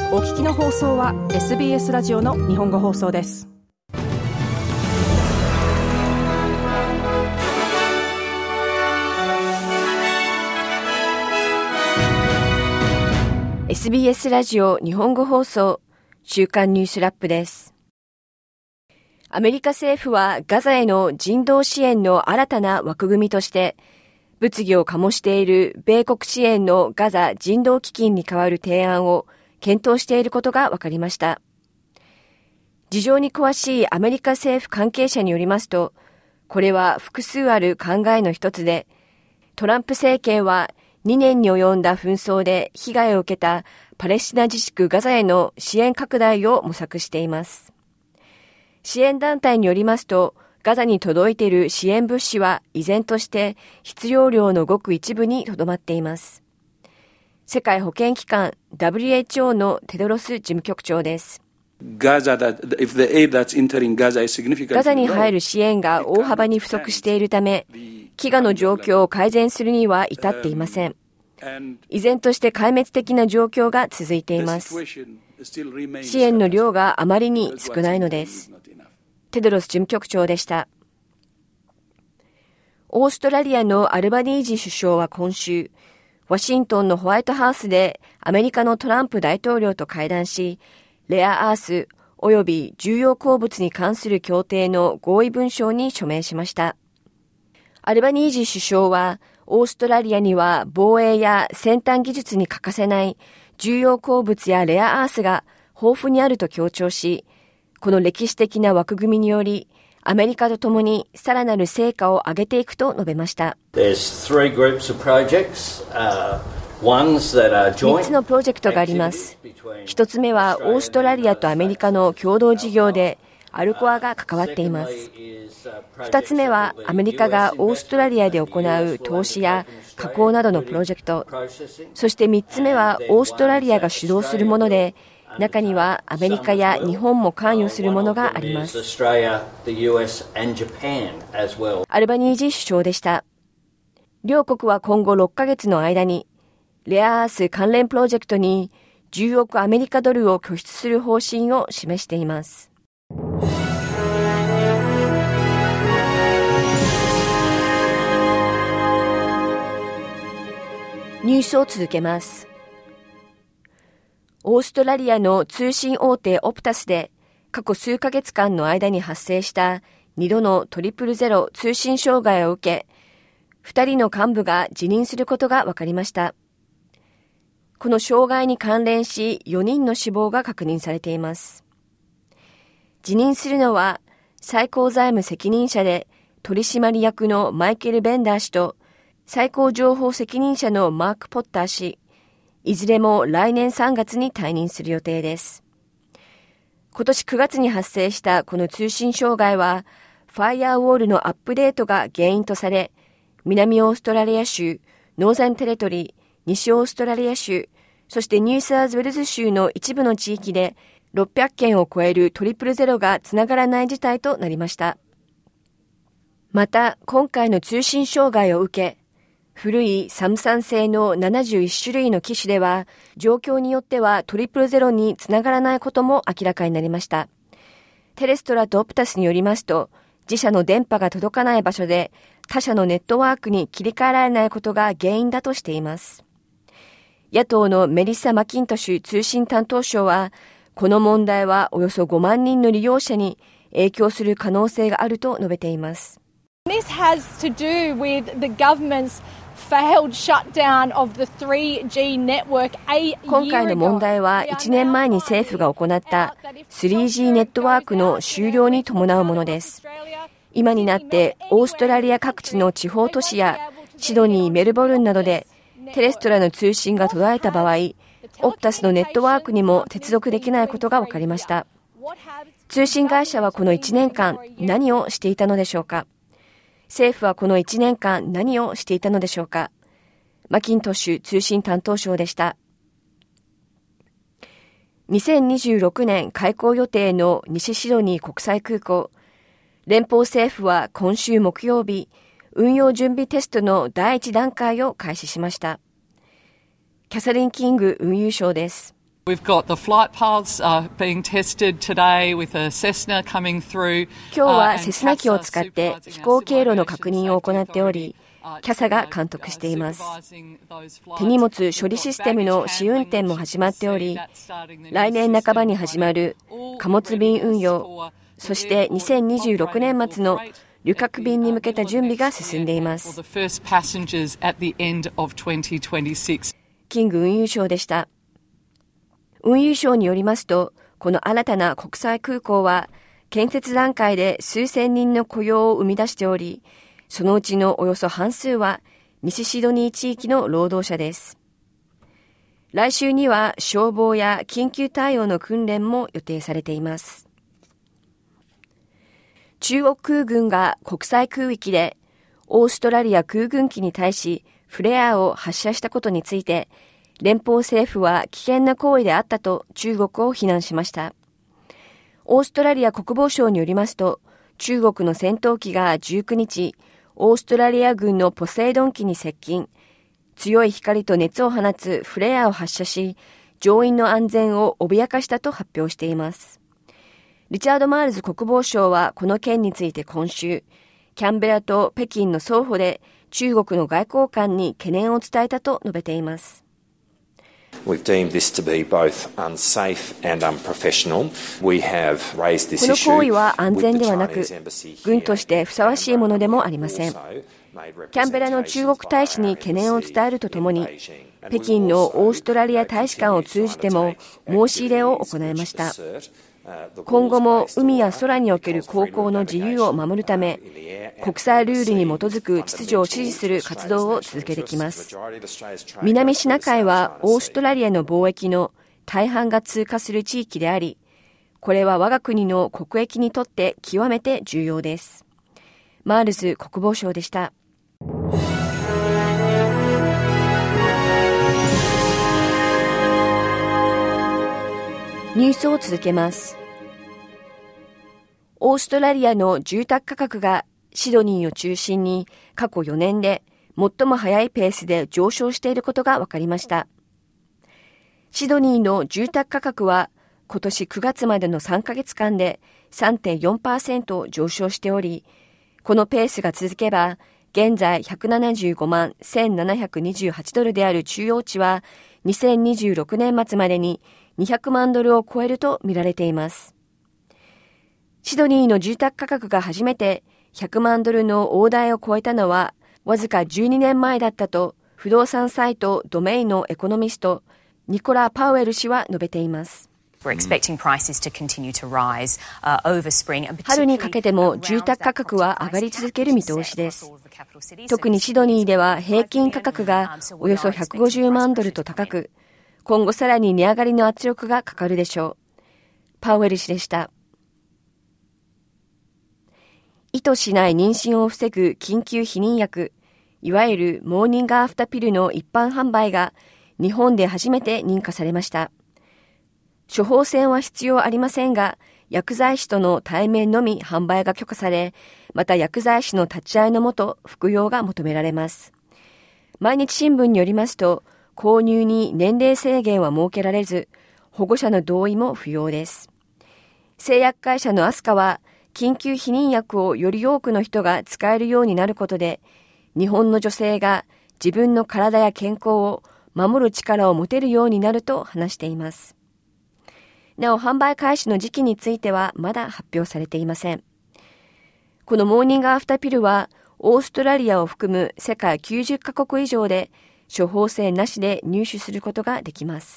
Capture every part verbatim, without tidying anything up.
お聞きの放送は エスビーエス ラジオの日本語放送です。 エスビーエス ラジオ日本語放送週刊ニュースラップです。アメリカ政府はガザへの人道支援の新たな枠組みとして物議を醸している米国支援のガザ人道基金に代わる提案を検討していることが分かりました。事情に詳しいアメリカ政府関係者によりますと、これは複数ある考えの一つで、トランプ政権はにねんに及んだ紛争で被害を受けたパレスチナ自治区ガザへの支援拡大を模索しています。支援団体によりますと、ガザに届いている支援物資は依然として必要量のごく一部にとどまっています。世界保健機関 ダブリューエイチオー のテドロス事務局長です。 ガザに入る支援が大幅に不足しているため、飢餓の状況を改善するには至っていません。依然として壊滅的な状況が続いています。支援の量があまりに少ないのです。テドロス事務局長でした。オーストラリアのアルバニージー首相は今週、ワシントンのホワイトハウスでアメリカのトランプ大統領と会談し、レアアース及び重要鉱物に関する協定の合意文書に署名しました。アルバニージー首相は、オーストラリアには防衛や先端技術に欠かせない重要鉱物やレアアースが豊富にあると強調し、この歴史的な枠組みにより、アメリカと共にさらなる成果を上げていくと述べました。みっつのプロジェクトがあります。ひとつめはオーストラリアとアメリカの共同事業でアルコアが関わっています。ふたつめはアメリカがオーストラリアで行う投資や加工などのプロジェクト。そしてみっつめはオーストラリアが主導するもので、中にはアメリカや日本も関与するものがあります。アルバニージー首相でした。両国は今後ろっかげつの間にレアアース関連プロジェクトにじゅうおくアメリカドルを拠出する方針を示しています。ニュースを続けます。オーストラリアの通信大手オプタスで過去数ヶ月間の間に発生したにどのトリプルゼロ通信障害を受け、ふたりの幹部が辞任することが分かりました。この障害に関連しよにんの死亡が確認されています。辞任するのは最高財務責任者で取締役のマイケル・ベンダー氏と最高情報責任者のマーク・ポッター氏、いずれも来年さんがつに退任する予定です。今年くがつに発生したこの通信障害は、ファイアウォールのアップデートが原因とされ、南オーストラリア州、ノーザンテレトリー、西オーストラリア州、そしてニューサウスウェルズ州の一部の地域でろっぴゃくけんを超えるトリプルゼロがつながらない事態となりました。また、今回の通信障害を受け、古いサムサン製のななじゅういちしゅるいの機種では、状況によってはトリプルゼロにつながらないことも明らかになりました。テレストラとオプタスによりますと、自社の電波が届かない場所で他社のネットワークに切り替えられないことが原因だとしています。野党のメリッサ・マキントシュ通信担当相は、この問題はおよそごまんにんの利用者に影響する可能性があると述べています。 This has to do with the government's failed shutdown of the スリージー network a year ago. 今回の問題はいちねんまえに政府が行ったスリージー ネットワークの終了に伴うものです。今になってオーストラリア各地の地方都市やシドニー、メルボルンなどでテレストラの通信が途絶えた場合、オプタスのネットワークにも接続できないことが分かりました。通信会社はこのいちねんかん何をしていたのでしょうか。政府はこのいちねんかん何をしていたのでしょうか。マキントッシュ通信担当相でした。にせんにじゅうろくねん開港予定の西シドニー国際空港。連邦政府は今週木曜日、運用準備テストの第一段階を開始しました。キャサリン・キング運輸相です。 We've got the flight paths uh, being tested today with a Cessna coming through. 今日はセスナ機を使って飛行経路の確認を行っており、キャサが監督しています。手荷物処理システムの試運転も始まっており、来年半ばに始まる貨物便運用、そしてにせんにじゅうろくねん末の旅客便に向けた準備が進んでいます。キング運輸相でした。運輸省によりますと、この新たな国際空港は建設段階で数千人の雇用を生み出しており、そのうちのおよそ半数は西シドニー地域の労働者です。来週には消防や緊急対応の訓練も予定されています。中国空軍が国際空域でオーストラリア空軍機に対しフレアを発射したことについて、連邦政府は危険な行為であったと中国を非難しました。オーストラリア国防省によりますと、中国の戦闘機がじゅうくにち、オーストラリア軍のポセイドン機に接近、強い光と熱を放つフレアを発射し、乗員の安全を脅かしたと発表しています。リチャード・マールズ国防相はこの件について今週、キャンベラと北京の双方で中国の外交官に懸念を伝えたと述べています。 We've deemed this to be both unsafe and unprofessional. We have raised this issue. この行為は安全ではなく、軍としてふさわしいものでもありません。キャンベラの中国大使に懸念を伝えるとともに、北京のオーストラリア大使館を通じても申し入れを行いました。今後も海や空における航行の自由を守るため、国際ルールに基づく秩序を支持する活動を続けてきます。南シナ海はオーストラリアの貿易の大半が通過する地域であり、これは我が国の国益にとって極めて重要です。マールズ国防相でした。ニュースを続けます。オーストラリアの住宅価格がシドニーを中心に過去よねんで最も速いペースで上昇していることが分かりました。シドニーの住宅価格は今年くがつまでのさんかげつかんで さんてんよんパーセント 上昇しており、このペースが続けば現在ひゃくななじゅうごまんせんななひゃくにじゅうはちドルである中央値はにせんにじゅうろくねん末までににひゃくまんドルを超えると見られています。シドニーの住宅価格が初めてひゃくまんドルの大台を超えたのはわずかじゅうにねんまえだったと不動産サイトドメインのエコノミストニコラ・パウエル氏は述べています。春にかけても住宅価格は上がり続ける見通しです。特にシドニーでは平均価格がおよそひゃくごじゅうまんドルと高く、今後さらに値上がりの圧力がかかるでしょう。パウエル氏でした。意図しない妊娠を防ぐ緊急避妊薬、いわゆるモーニングアフタピルの一般販売が日本で初めて認可されました。処方箋は必要ありませんが、薬剤師との対面のみ販売が許可され、また薬剤師の立ち会いのもと服用が求められます。毎日新聞によりますと、購入に年齢制限は設けられず、保護者の同意も不要です。製薬会社のアスカは、緊急避妊薬をより多くの人が使えるようになることで、日本の女性が自分の体や健康を守る力を持てるようになると話しています。なお、販売開始の時期についてはまだ発表されていません。このモーニングアフタピルは、オーストラリアを含む世界きゅうじゅっかこく以上で、処方箋なしで入手することができます。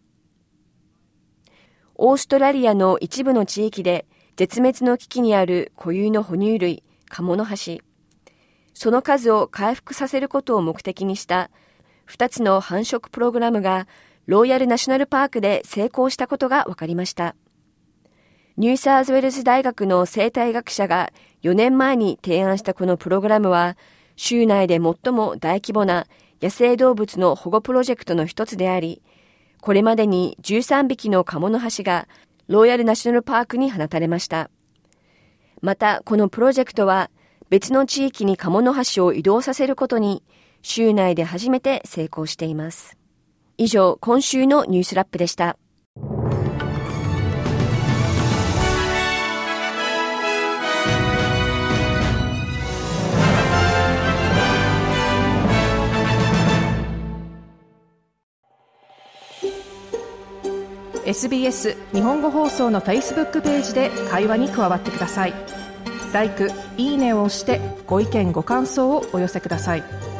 オーストラリアの一部の地域で絶滅の危機にある固有の哺乳類、カモノハシ。その数を回復させることを目的にしたふたつの繁殖プログラムがロイヤルナショナルパークで成功したことが分かりました。ニューサウスウェルズ大学の生態学者がよねんまえに提案したこのプログラムは、州内で最も大規模な野生動物の保護プロジェクトの一つであり、これまでにじゅうさんびきのカモノハシがロイヤルナショナルパークに放たれました。また、このプロジェクトは別の地域にカモノハシを移動させることに州内で初めて成功しています。 以上、今週のニュースラップでした。 エスビーエス 日本語放送の Facebook ページで会話に加わってください。ライク、いいねを押してご意見ご感想をお寄せください。